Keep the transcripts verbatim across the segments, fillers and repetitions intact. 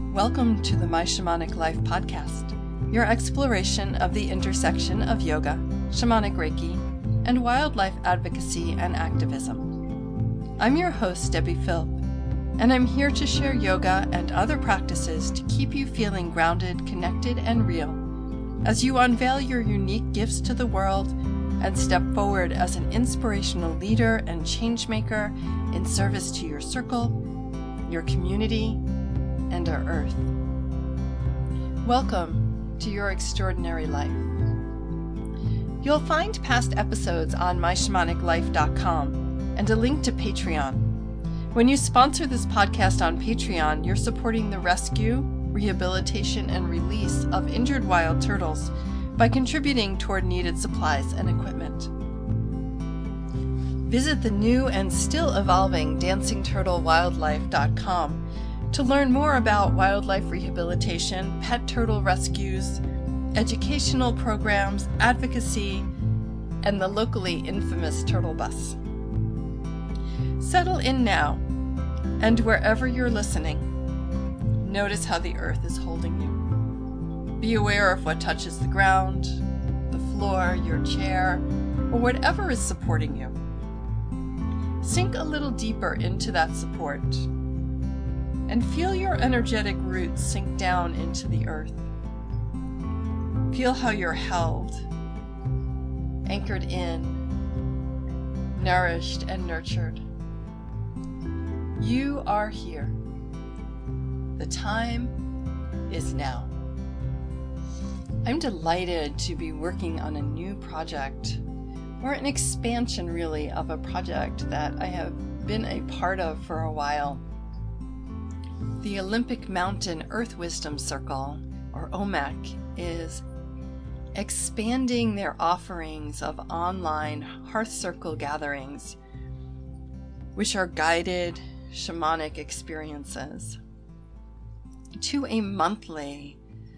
Welcome to the My Shamanic Life podcast, your exploration of the intersection of yoga, shamanic Reiki, and wildlife advocacy and activism. I'm your host, Debbie Philp, and I'm here to share yoga and other practices to keep you feeling grounded, connected, and real as you unveil your unique gifts to the world and step forward as an inspirational leader and changemaker in service to your circle, your community, and our earth. Welcome to your extraordinary life. You'll find past episodes on my shamanic life dot com and a link to Patreon. When you sponsor this podcast on Patreon, you're supporting the rescue, rehabilitation, and release of injured wild turtles by contributing toward needed supplies and equipment. Visit the new and still evolving dancing turtle wildlife dot com to learn more about wildlife rehabilitation, pet turtle rescues, educational programs, advocacy, and the locally infamous turtle bus. Settle in now, and wherever you're listening, notice how the earth is holding you. Be aware of what touches the ground, the floor, your chair, or whatever is supporting you. Sink a little deeper into that support and feel your energetic roots sink down into the earth. Feel how you're held, anchored in, nourished and nurtured. You are here. The time is now. I'm delighted to be working on a new project, or an expansion really of a project that I have been a part of for a while. The Olympic Mountain Earth Wisdom Circle, or O M A C, is expanding their offerings of online hearth circle gatherings, which are guided shamanic experiences, to a monthly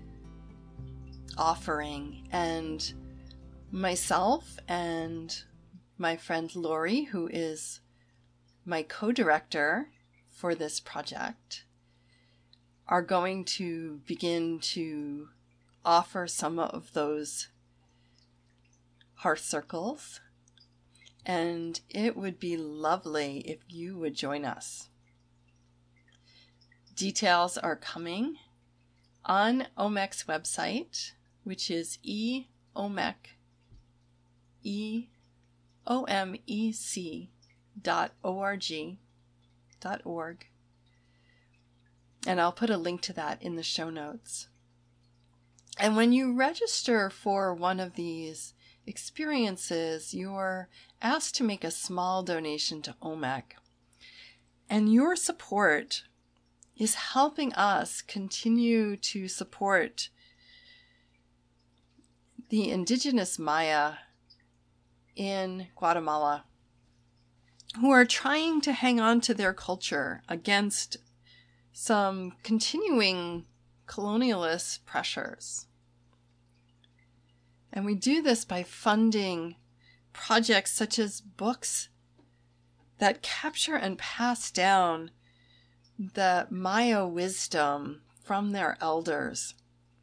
offering. And myself and my friend Lori, who is my co-director for this project, are going to begin to offer some of those hearth circles, and it would be lovely if you would join us. Details are coming on O M A C's website, which is e o m e c e o m e c dot org dot org. And I'll put a link to that in the show notes. And when you register for one of these experiences, you're asked to make a small donation to O M A C. And your support is helping us continue to support the indigenous Maya in Guatemala, who are trying to hang on to their culture against some continuing colonialist pressures. And we do this by funding projects such as books that capture and pass down the Maya wisdom from their elders,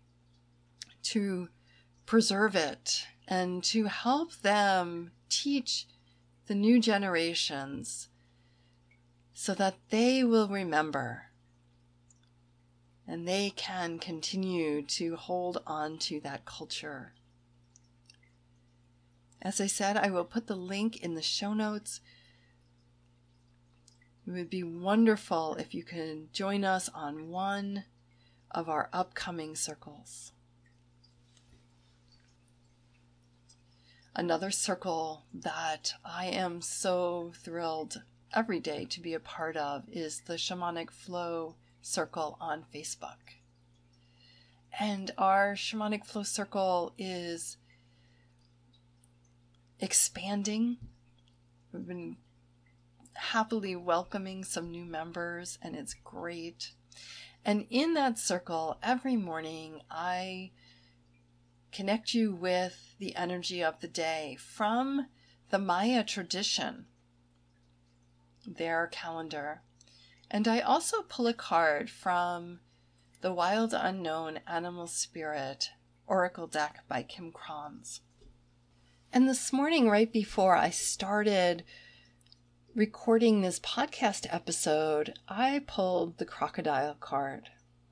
to preserve it and to help them teach the new generations so that they will remember and they can continue to hold on to that culture. As I said, I will put the link in the show notes. It would be wonderful if you can join us on one of our upcoming circles. Another circle that I am so thrilled every day to be a part of is the Shamanic Flow Circle on Facebook. And our Shamanic Flow Circle is expanding. We've been happily welcoming some new members, and it's great. And in that circle, every morning, I connect you with the energy of the day from the Maya tradition, their calendar. And I also pull a card from The Wild Unknown Animal Spirit Oracle Deck by Kim Krans. And this morning, right before I started recording this podcast episode, I pulled the Crocodile card.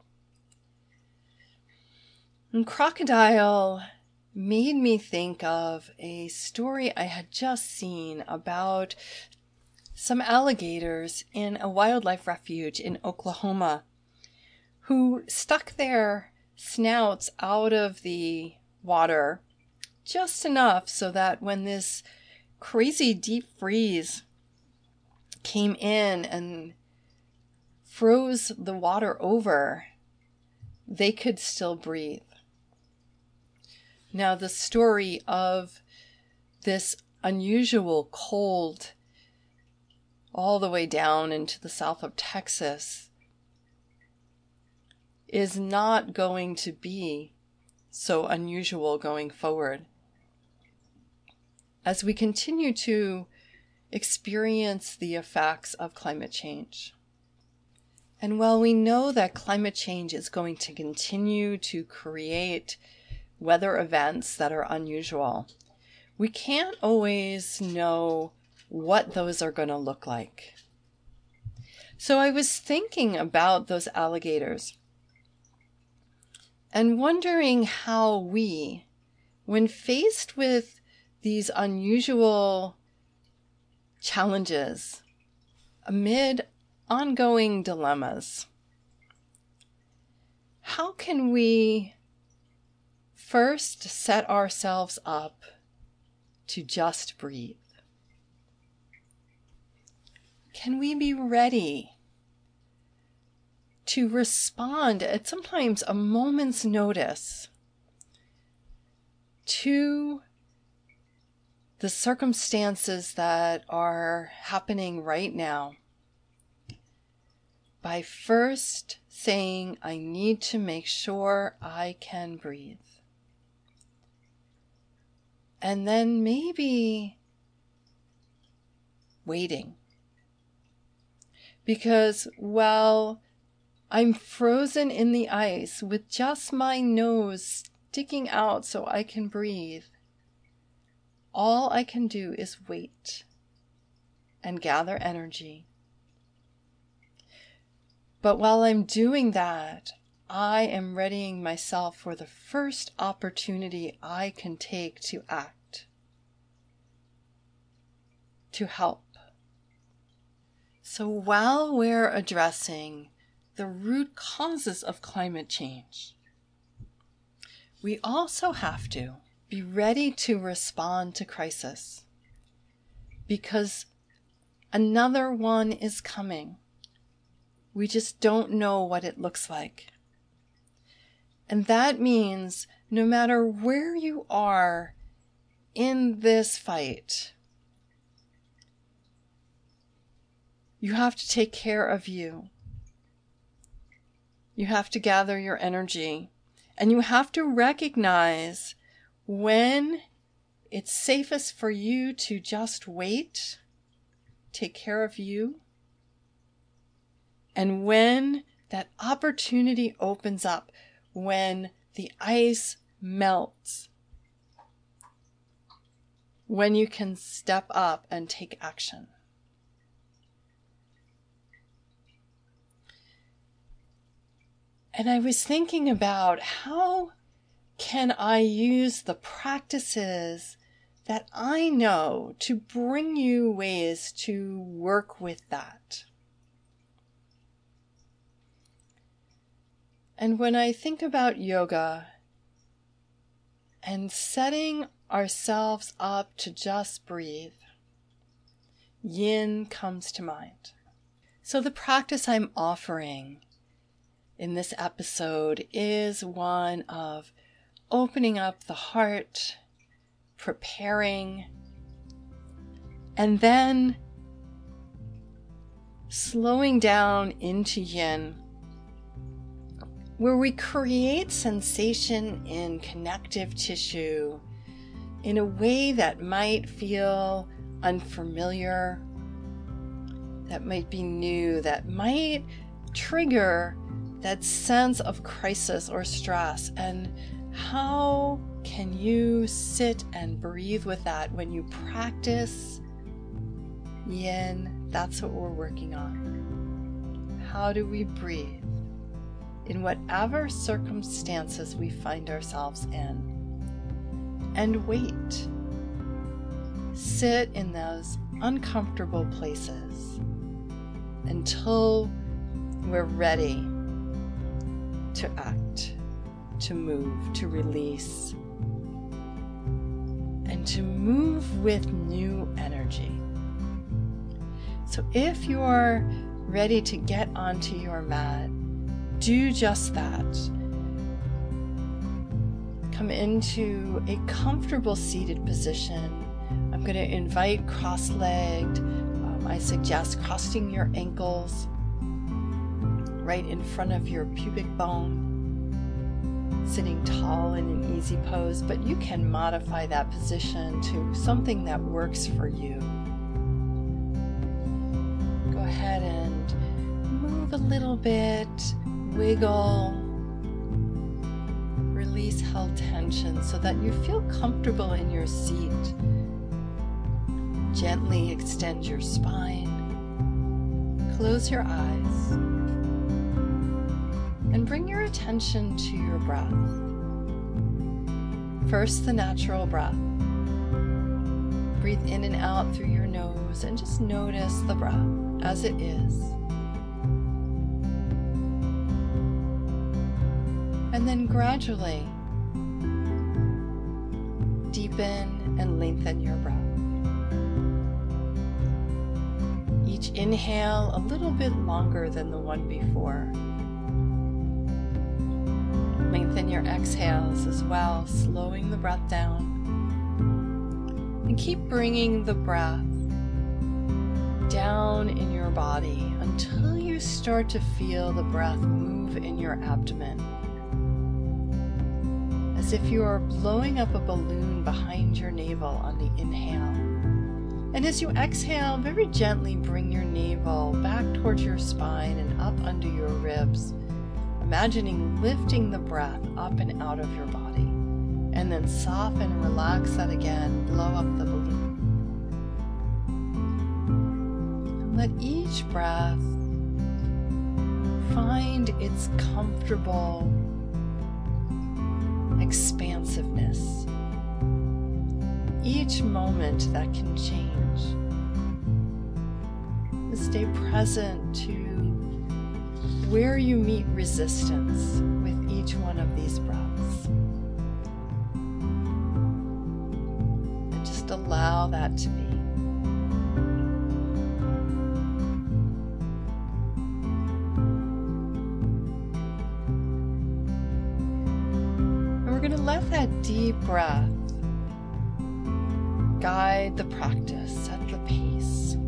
And Crocodile made me think of a story I had just seen about some alligators in a wildlife refuge in Oklahoma who stuck their snouts out of the water just enough so that when this crazy deep freeze came in and froze the water over, they could still breathe. Now, the story of this unusual cold all the way down into the south of Texas is not going to be so unusual going forward. As we continue to experience the effects of climate change. And while we know that climate change is going to continue to create weather events that are unusual, we can't always know what those are going to look like. So I was thinking about those alligators and wondering how we, when faced with these unusual challenges amid ongoing dilemmas, how can we first set ourselves up to just breathe? Can we be ready to respond at sometimes a moment's notice to the circumstances that are happening right now by first saying, I need to make sure I can breathe. And then maybe waiting. Because while I'm frozen in the ice with just my nose sticking out so I can breathe, all I can do is wait and gather energy. But while I'm doing that, I am readying myself for the first opportunity I can take to act, to help. So while we're addressing the root causes of climate change, we also have to be ready to respond to crisis, because another one is coming. We just don't know what it looks like. And that means no matter where you are in this fight, you have to take care of you. You have to gather your energy, and you have to recognize when it's safest for you to just wait, take care of you, and when that opportunity opens up, when the ice melts, when you can step up and take action. And I was thinking about how can I use the practices that I know to bring you ways to work with that. And when I think about yoga and setting ourselves up to just breathe, yin comes to mind. So the practice I'm offering in this episode is one of opening up the heart, preparing, and then slowing down into yin, where we create sensation in connective tissue in a way that might feel unfamiliar, that might be new, that might trigger that sense of crisis or stress, and how can you sit and breathe with that when you practice yin? That's what we're working on. How do we breathe in whatever circumstances we find ourselves in? And wait. Sit in those uncomfortable places until we're ready to act, to move, to release, and to move with new energy. So if you're ready to get onto your mat, do just that. Come into a comfortable seated position. I'm going to invite cross-legged. Um, I suggest crossing your ankles right in front of your pubic bone, sitting tall in an easy pose, but you can modify that position to something that works for you. Go ahead and move a little bit, wiggle, release held tension so that you feel comfortable in your seat. Gently extend your spine, close your eyes, and bring your attention to your breath. First, the natural breath. Breathe in and out through your nose and just notice the breath as it is. And then gradually deepen and lengthen your breath. Each inhale a little bit longer than the one before. Lengthen your exhales as well, slowing the breath down. And keep bringing the breath down in your body until you start to feel the breath move in your abdomen, as if you are blowing up a balloon behind your navel on the inhale. And as you exhale, very gently bring your navel back towards your spine and up under your ribs, imagining lifting the breath up and out of your body. And then soften and relax that again, blow up the balloon. And let each breath find its comfortable expansiveness. Each moment that can change. Stay present to where you meet resistance with each one of these breaths. And just allow that to be. And we're going to let that deep breath guide the practice, set the pace.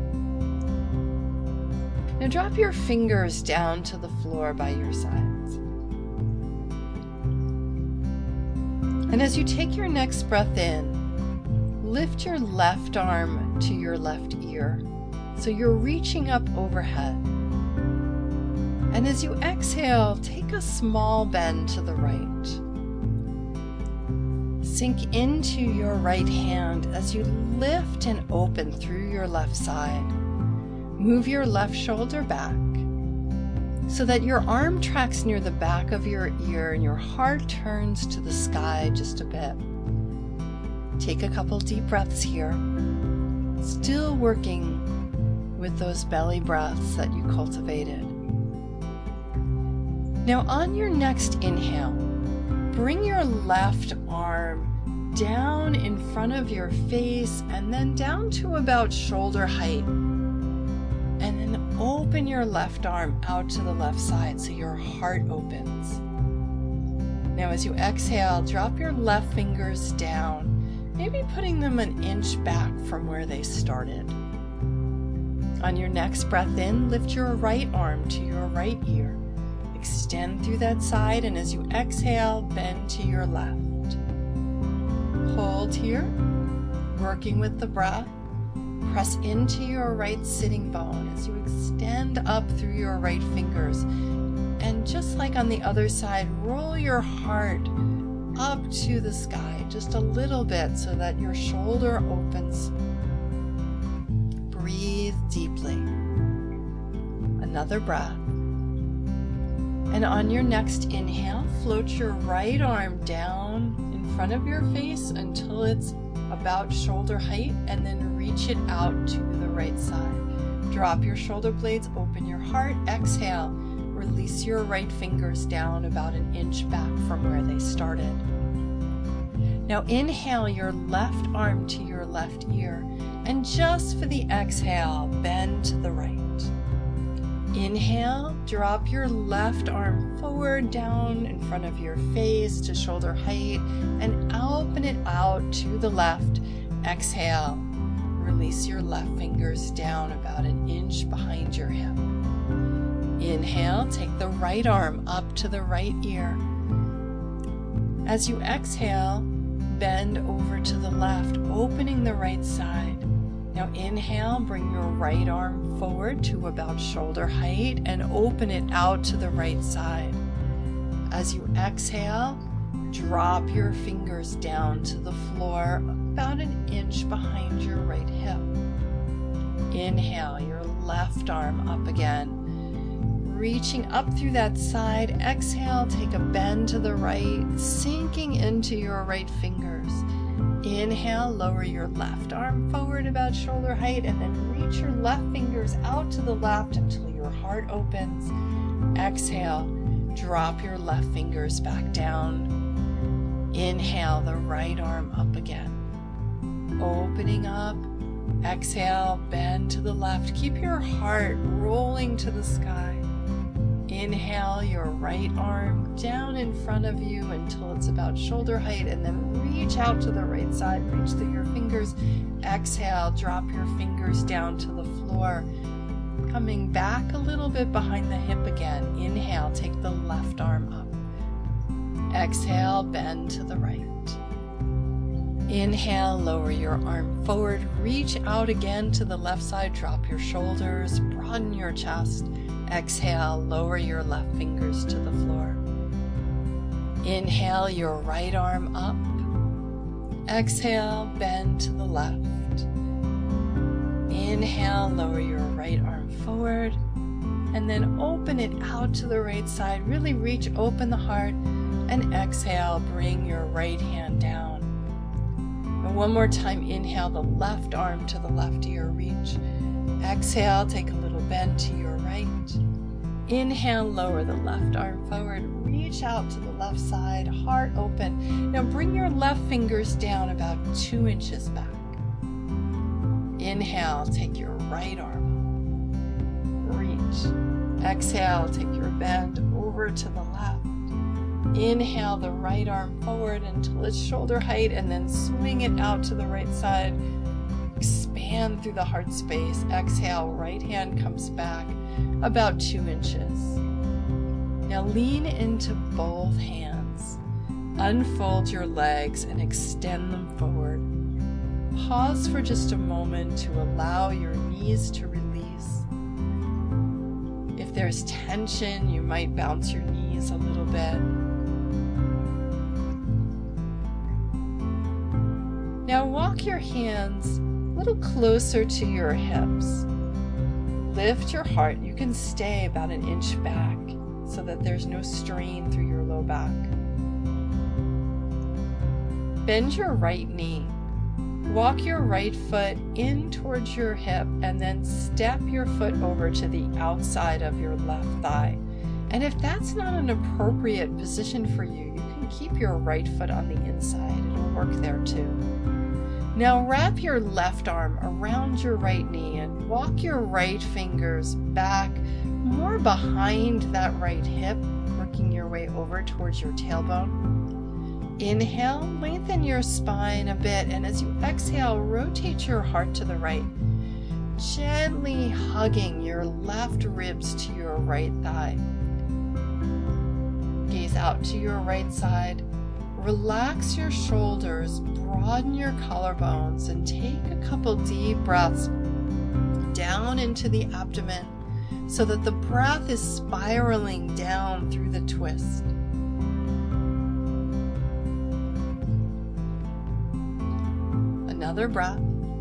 Now drop your fingers down to the floor by your sides. And as you take your next breath in, lift your left arm to your left ear so you're reaching up overhead. And as you exhale, take a small bend to the right. Sink into your right hand as you lift and open through your left side. Move your left shoulder back so that your arm tracks near the back of your ear and your heart turns to the sky just a bit. Take a couple deep breaths here, still working with those belly breaths that you cultivated. Now on your next inhale, bring your left arm down in front of your face and then down to about shoulder height. And then open your left arm out to the left side so your heart opens. Now as you exhale, drop your left fingers down, maybe putting them an inch back from where they started. On your next breath in, lift your right arm to your right ear. Extend through that side, and as you exhale, bend to your left. Hold here, working with the breath. Press into your right sitting bone as you extend up through your right fingers. And And just like on the other side, roll your heart up to the sky just a little bit so that your shoulder opens. Breathe deeply. Another breath. And on your next inhale, float your right arm down in front of your face until it's about shoulder height, and then reach it out to the right side. Drop your shoulder blades, open your heart, exhale. Release your right fingers down about an inch back from where they started. Now inhale your left arm to your left ear, and just for the exhale, bend to the right. Inhale, drop your left arm forward down in front of your face to shoulder height, and open it out to the left. Exhale, release your left fingers down about an inch behind your hip. Inhale, take the right arm up to the right ear. As you exhale, bend over to the left, opening the right side. Now inhale, bring your right arm forward to about shoulder height and open it out to the right side. As you exhale, drop your fingers down to the floor about an inch behind your right hip. Inhale, your left arm up again. Reaching up through that side, exhale, take a bend to the right, sinking into your right fingers. Inhale, lower your left arm forward about shoulder height, and then reach your left fingers out to the left until your heart opens. Exhale, drop your left fingers back down. Inhale, the right arm up again. Opening up. Exhale, bend to the left. Keep your heart rolling to the sky. Inhale your right arm down in front of you until it's about shoulder height, and then reach out to the right side, reach through your fingers. Exhale, drop your fingers down to the floor, coming back a little bit behind the hip again. Inhale, take the left arm up. Exhale, bend to the right. Inhale, lower your arm forward, reach out again to the left side, drop your shoulders, broaden your chest. Exhale, lower your left fingers to the floor. Inhale your right arm up. Exhale, bend to the left. Inhale, lower your right arm forward, and then open it out to the right side. Really reach open the heart, and exhale, bring your right hand down. And one more time, inhale the left arm to the left ear, reach. Exhale, take a little bend to your right. Inhale, lower the left arm forward, reach out to the left side, heart open. Now bring your left fingers down about two inches back. Inhale, take your right arm up. Reach. Exhale, take your bend over to the left. Inhale the right arm forward until it's shoulder height, and then swing it out to the right side. Expand through the heart space. Exhale, right hand comes back about two inches. Now lean into both hands. Unfold your legs and extend them forward. Pause for just a moment to allow your knees to release. If there's tension, you might bounce your knees a little bit. Now walk your hands a little closer to your hips. Lift your heart. You can stay about an inch back so that there's no strain through your low back. Bend your right knee. Walk your right foot in towards your hip, and then step your foot over to the outside of your left thigh. And if that's not an appropriate position for you, you can keep your right foot on the inside. It'll work there too. Now wrap your left arm around your right knee and walk your right fingers back more behind that right hip, working your way over towards your tailbone. Inhale, lengthen your spine a bit, and as you exhale, rotate your heart to the right, gently hugging your left ribs to your right thigh. Gaze out to your right side. Relax your shoulders, broaden your collarbones, and take a couple deep breaths down into the abdomen. so that the breath is spiraling down through the twist. Another breath.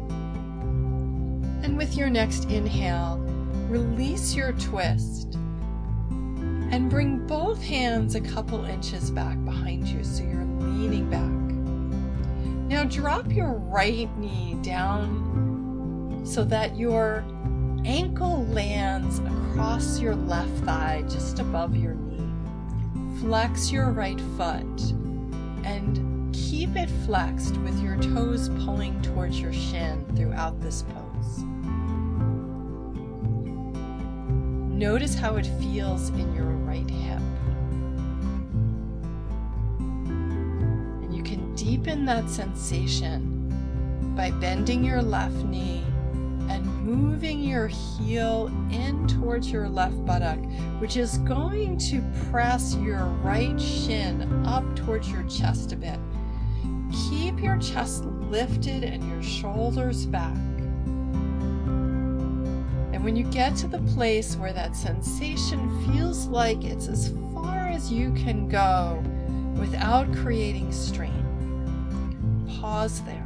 And with your next inhale, release your twist and bring both hands a couple inches back behind you so you're leaning back. Now drop your right knee down so that your ankle lands across your left thigh just above your knee. Flex your right foot and keep it flexed with your toes pulling towards your shin throughout this pose. Notice how it feels in your right hip. And you can deepen that sensation by bending your left knee and moving your heel in towards your left buttock, which is going to press your right shin up towards your chest a bit. Keep your chest lifted and your shoulders back. And when you get to the place where that sensation feels like it's as far as you can go without creating strain, pause there.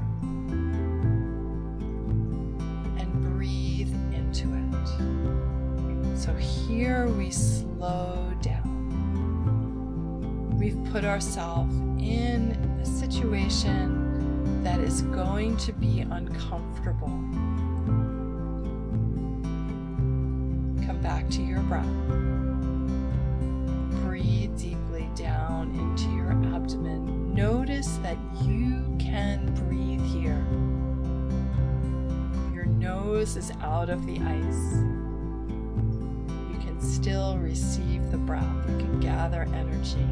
So here we slow down. We've put ourselves in a situation that is going to be uncomfortable. Come back to your breath. Breathe deeply down into your abdomen. Notice that you can breathe here. Your nose is out of the ice. Still receive the breath. You can gather energy.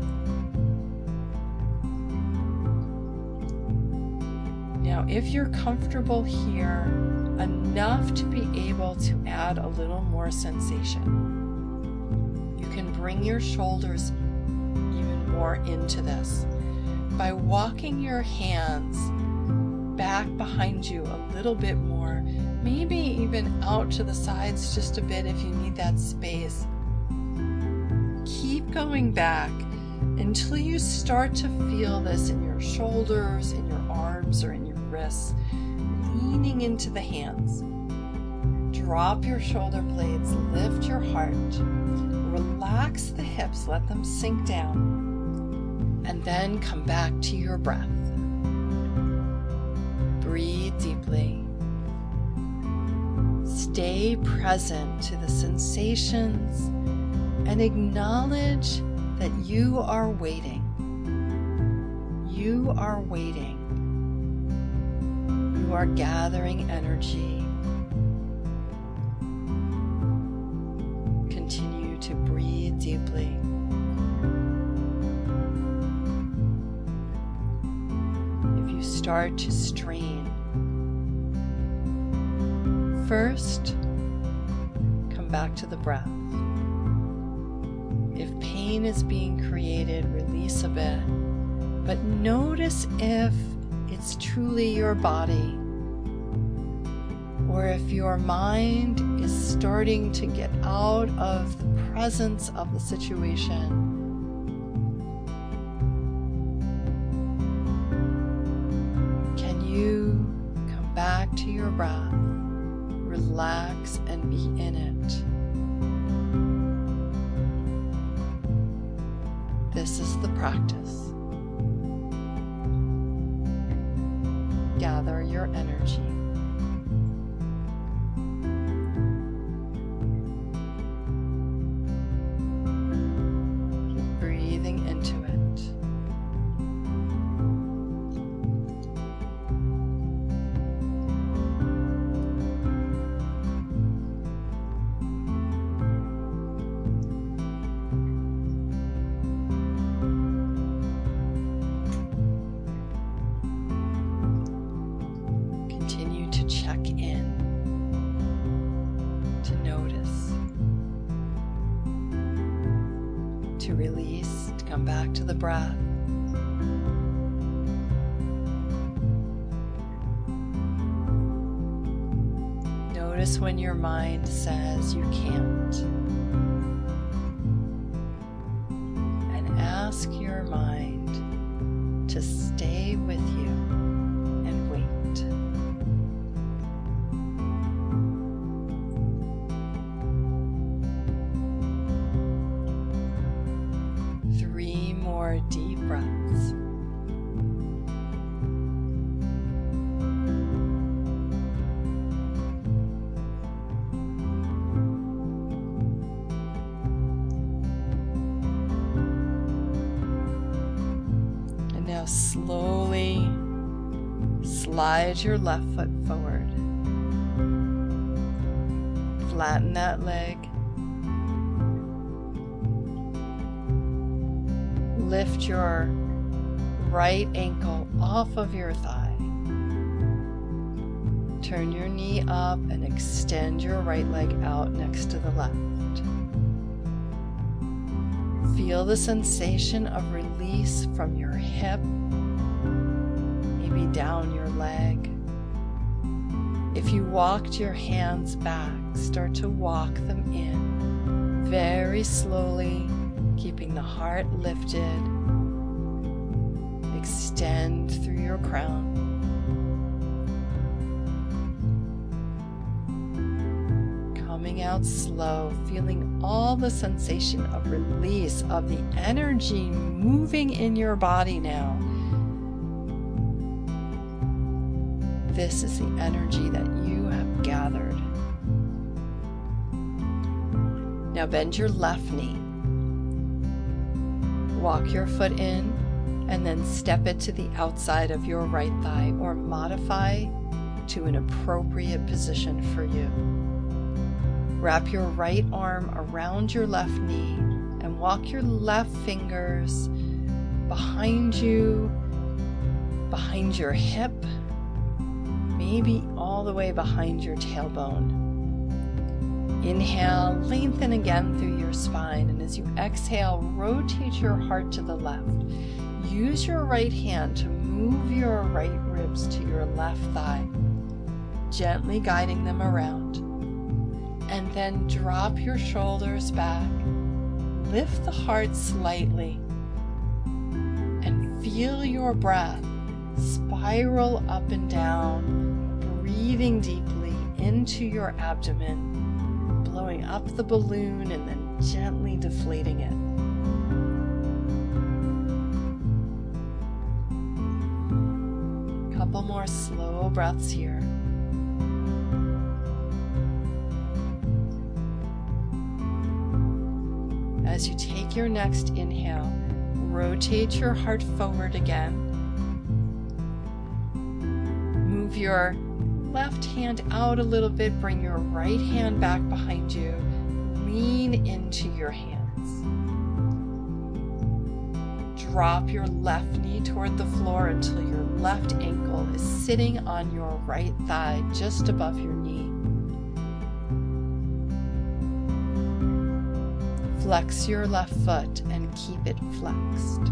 Now, if you're comfortable here enough to be able to add a little more sensation, you can bring your shoulders even more into this by walking your hands back behind you a little bit more. Maybe even out to the sides just a bit if you need that space. Keep going back until you start to feel this in your shoulders, in your arms, or in your wrists, leaning into the hands. Drop your shoulder blades, lift your heart, relax the hips, let them sink down, and then come back to your breath. Breathe deeply. Stay present to the sensations and acknowledge that you are waiting. You are waiting. You are gathering energy. Continue to breathe deeply. If you start to strain, first, come back to the breath. If pain is being created, release a bit. But notice if it's truly your body, or if your mind is starting to get out of the presence of the situation. Can you come back to your breath? Relax and be in it. This is the practice. Gather your energy. Keep breathing into it. To release, to come back to the breath. Notice when your mind says you can't. And ask your mind to stay with you and wait. Three more deep breaths. Now slowly slide your left foot forward. Flatten that leg. Lift your right ankle off of your thigh. Turn your knee up and extend your right leg out next to the left. Feel the sensation of release from your hip, maybe down your leg. If you walked your hands back, start to walk them in very slowly, keeping the heart lifted. Extend through your crown. Coming out slow, feeling all the sensation of release of the energy moving in your body now. This is the energy that you have gathered. Now bend your left knee. Walk your foot in and then step it to the outside of your right thigh or modify to an appropriate position for you. Wrap your right arm around your left knee and walk your left fingers behind you, behind your hip, maybe all the way behind your tailbone. Inhale, lengthen again through your spine, and as you exhale, rotate your heart to the left. Use your right hand to move your right ribs to your left thigh, gently guiding them around. And then drop your shoulders back, lift the heart slightly, and feel your breath spiral up and down, breathing deeply into your abdomen, blowing up the balloon and then gently deflating it. Couple more slow breaths here. As you take your next inhale, rotate your heart forward again. Move your left hand out a little bit, bring your right hand back behind you. Lean into your hands. Drop your left knee toward the floor until your left ankle is sitting on your right thigh just above your knee. Flex your left foot and keep it flexed.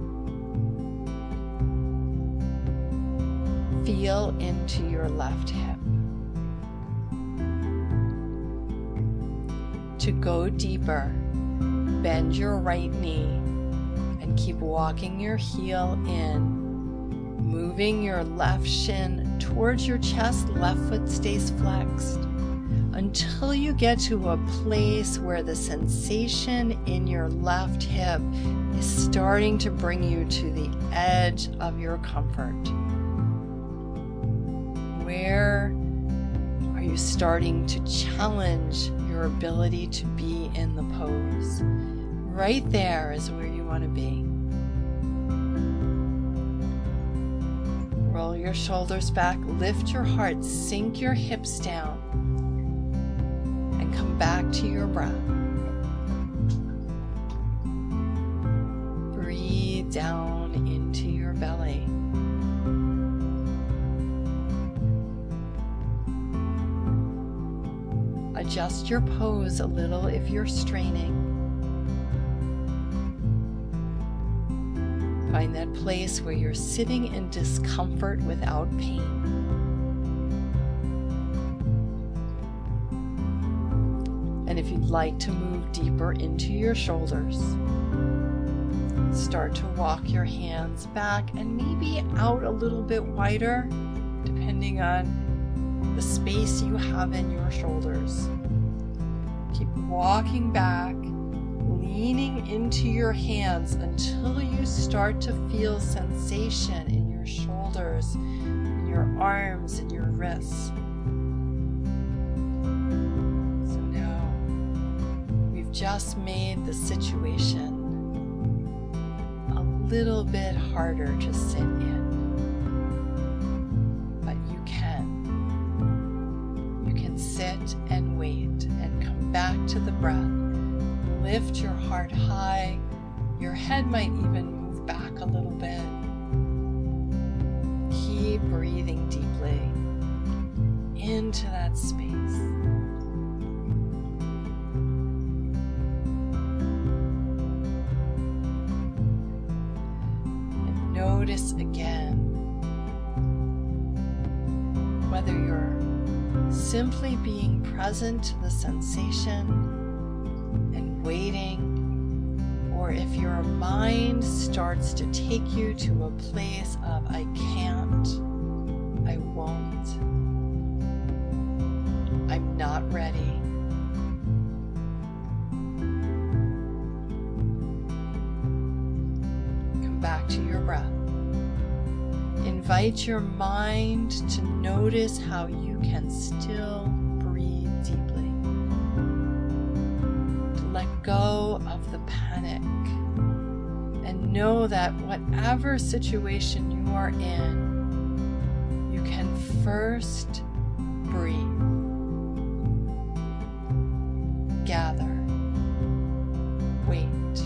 Feel into your left hip. To go deeper, bend your right knee and keep walking your heel in, moving your left shin towards your chest, left foot stays flexed, until you get to a place where the sensation in your left hip is starting to bring you to the edge of your comfort. Where are you starting to challenge your ability to be in the pose? Right there is where you want to be. Roll your shoulders back, lift your heart, sink your hips down. Come back to your breath. Breathe down into your belly. Adjust your pose a little if you're straining. Find that place where you're sitting in discomfort without pain. you'd like to move deeper into your shoulders. Start to walk your hands back and maybe out a little bit wider, depending on the space you have in your shoulders. Keep walking back, leaning into your hands until you start to feel sensation in your shoulders, in your arms, and your wrists. So now we've just made the situation a little bit harder to sit in, but you can. You can sit and wait and come back to the breath. Lift your heart high. Your head might even move back a little bit. Keep breathing deeply into that space. And notice again whether you're simply being present to the sensation waiting, or if your mind starts to take you to a place of I can't, I won't, I'm not ready. Come back to your breath. Invite your mind to notice how you can still breathe deeply. Let go of the panic and know that whatever situation you are in, you can first breathe, gather, wait.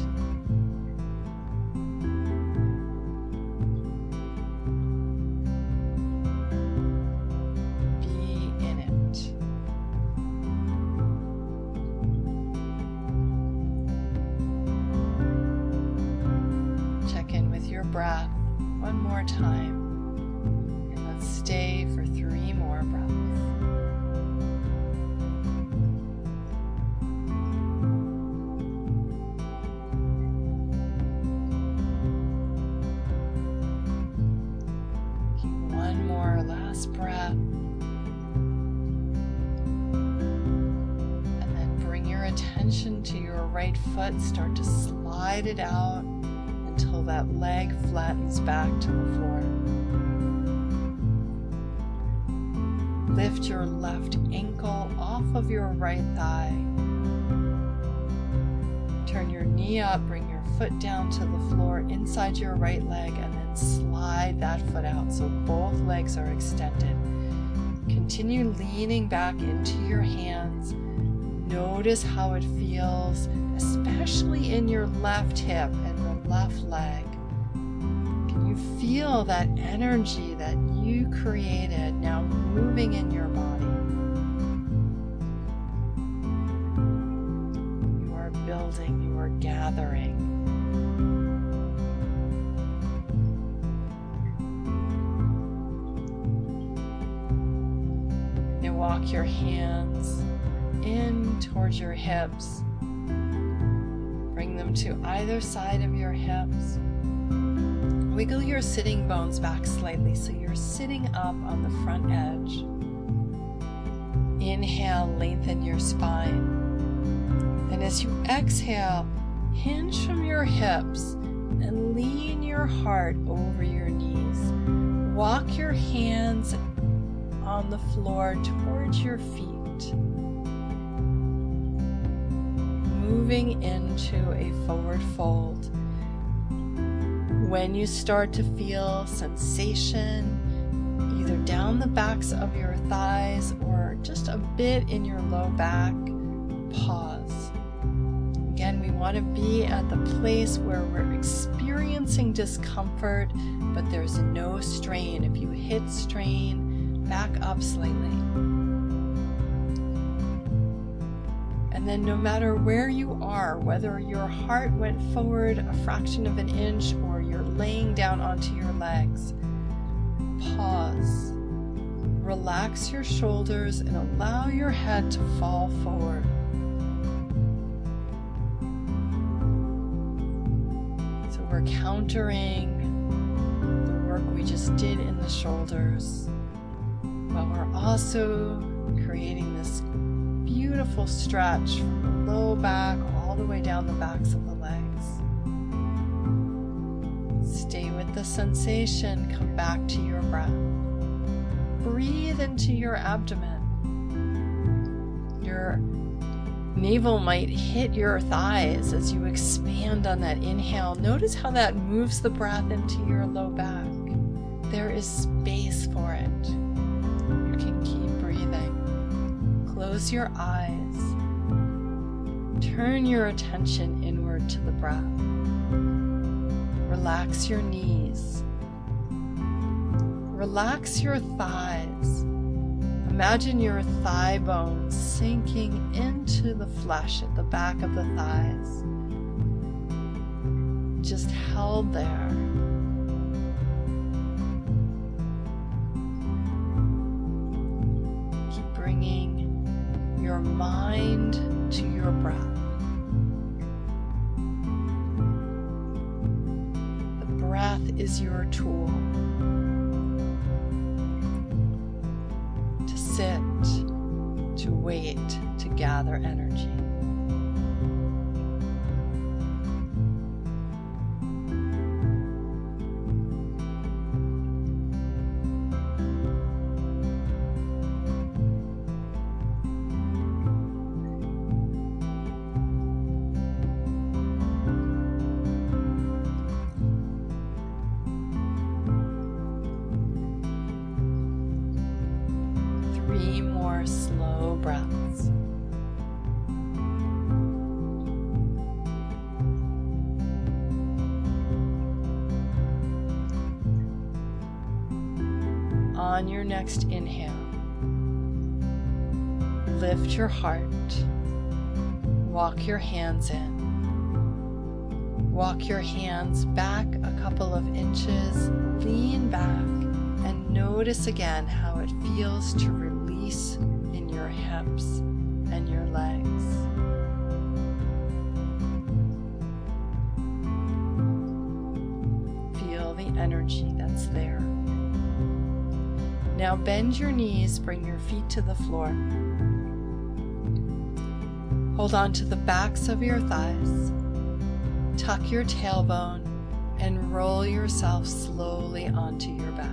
Breath one more time, and let's stay for three more breaths. Keep one more last breath, and then bring your attention to your right foot. Start to slide it out until that leg flattens back to the floor. Lift your left ankle off of your right thigh. Turn your knee up, bring your foot down to the floor inside your right leg, and then slide that foot out so both legs are extended. Continue leaning back into your hands. Notice how it feels, especially in your left hip and the left leg. Can you feel that energy that you created now moving in your body? You are building, you are gathering. Now walk your hands in towards your hips. Bring them to either side of your hips. Wiggle your sitting bones back slightly so you're sitting up on the front edge. Inhale, lengthen your spine. And as you exhale, hinge from your hips and lean your heart over your knees. Walk your hands on the floor towards your feet. Moving into a forward fold. When you start to feel sensation, either down the backs of your thighs or just a bit in your low back, pause. Again, we want to be at the place where we're experiencing discomfort, but there's no strain. If you hit strain, back up slightly. And then no matter where you are, whether your heart went forward a fraction of an inch or you're laying down onto your legs, pause. Relax your shoulders and allow your head to fall forward. we're countering the work we just did in the shoulders, but we're also creating this beautiful stretch from the low back all the way down the backs of the legs. Stay with the sensation. Come back to your breath. Breathe into your abdomen. Your navel might hit your thighs as you expand on that inhale. Notice how that moves the breath into your low back. There is space for it. You can keep breathing. Close your eyes. Turn your attention inward to the breath. Relax your knees. Relax your thighs. Imagine your thigh bones sinking into the flesh at the back of the thighs. Just held there. Keep bringing your mind to your breath. The breath is your tool. Sit, to wait, to gather energy. Three more slow breaths. On your next inhale, lift your heart. Walk your hands in. Walk your hands back a couple of inches. Lean back and notice again how it feels to release in your hips and your legs. Feel the energy that's there. Now bend your knees, bring your feet to the floor. Hold on to the backs of your thighs. Tuck your tailbone and roll yourself slowly onto your back.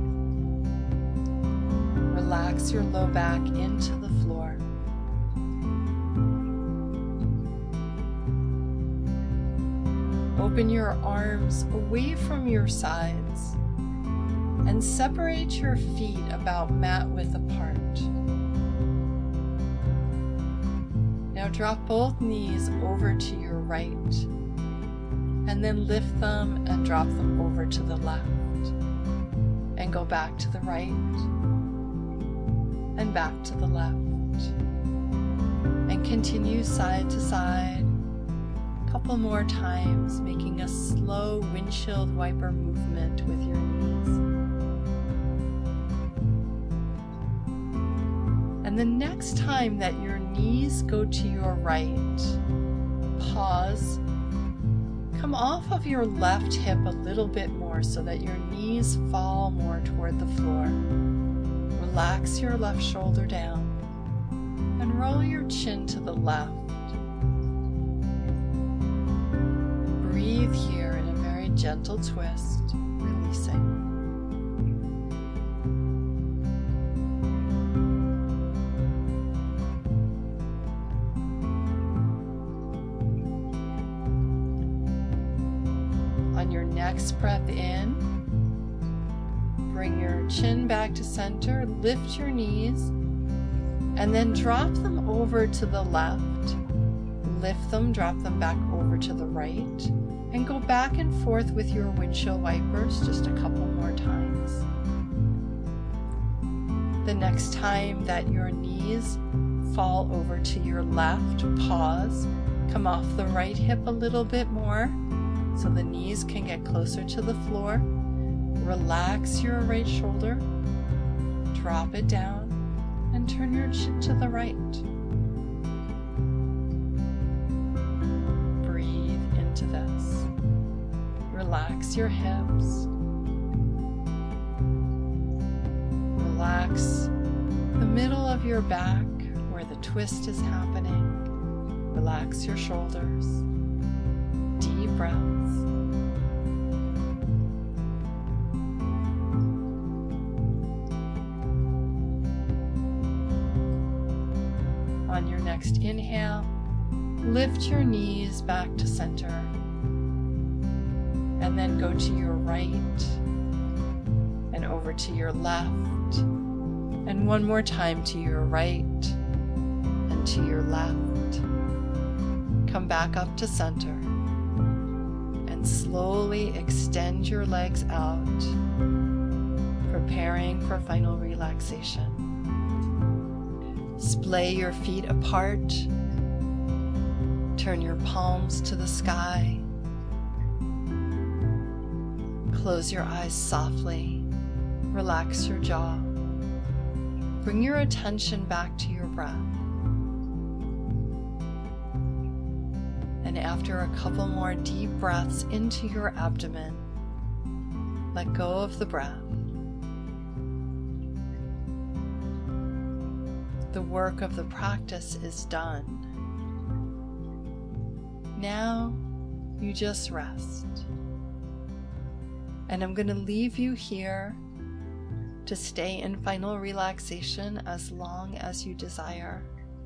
Relax your low back into the floor. Open your arms away from your sides and separate your feet about mat width apart. Now drop both knees over to your right and then lift them and drop them over to the left and go back to the right and back to the left, and continue side to side a couple more times, making a slow windshield wiper movement with your knees. And the next time that your knees go to your right, pause, come off of your left hip a little bit more so that your knees fall more toward the floor. Relax your left shoulder down and roll your chin to the left. Breathe here in a very gentle twist, releasing. On your next breath in, bring your chin back to center, lift your knees, and then drop them over to the left. Lift them, drop them back over to the right, and go back and forth with your windshield wipers just a couple more times. The next time that your knees fall over to your left, pause, come off the right hip a little bit more so the knees can get closer to the floor. Relax your right shoulder, drop it down, and turn your chin to the right. Breathe into this. Relax your hips. Relax the middle of your back where the twist is happening. Relax your shoulders. Deep breaths. On your next inhale, lift your knees back to center, and then go to your right and over to your left, and one more time to your right and to your left. Come back up to center and slowly extend your legs out, preparing for final relaxation. Splay your feet apart. Turn your palms to the sky. Close your eyes softly. Relax your jaw. Bring your attention back to your breath. And after a couple more deep breaths into your abdomen, let go of the breath. The work of the practice is done. Now you just rest. And I'm going to leave you here to stay in final relaxation as long as you desire.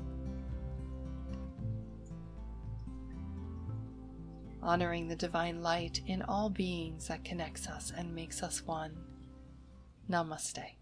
Honoring the divine light in all beings that connects us and makes us one. Namaste.